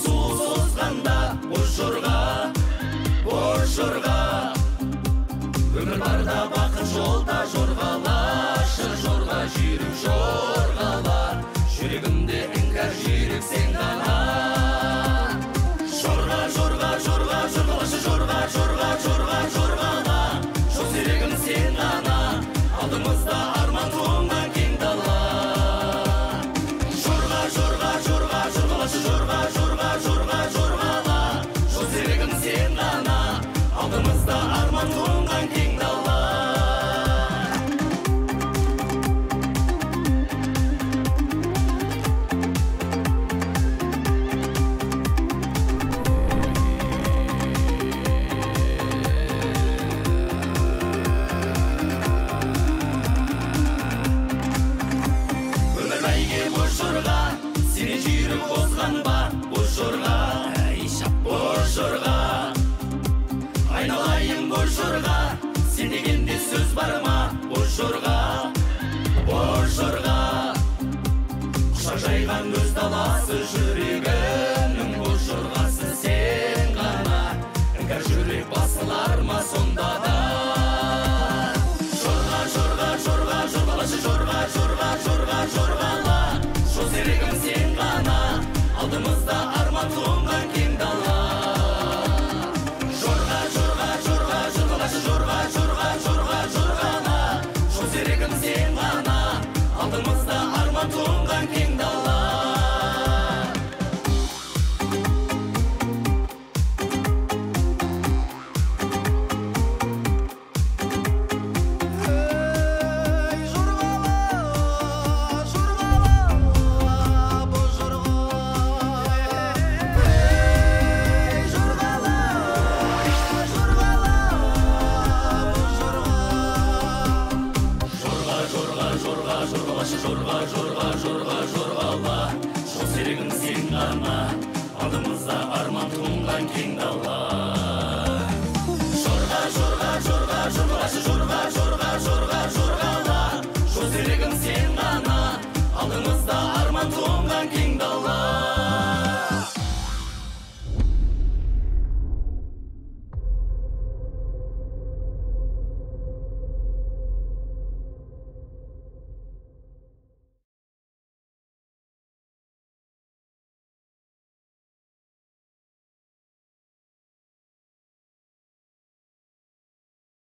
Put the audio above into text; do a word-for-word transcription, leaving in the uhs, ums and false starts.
су созғанда боз жорға, боз жорға. Өмір барда бақыт жолда жорғалашы жорға, жүйрік жорғала. Жүрегімде іңкәр жүйрік сен ғана. Жорға, жорға, жорға, жорғалашы жорға, жорға, жорға, жорғала. Жол серігім сен ғана, алдымызда арман тоңған кең дала. Жорға, жорға, жорға, жорғалашы жорға, жорға, жорға, жорғала. Жол серігім сен ғана, алдымызда арман тоңған кең дала. Өмір бәйге боз жорға, сені жүйрік озған ба, боз жорға, боз жорға. Айналайын боз жорға, сен дегенде сөз бар ма, боз жорға, боз жорға. Құшақ жайған өз даласы жүрегі.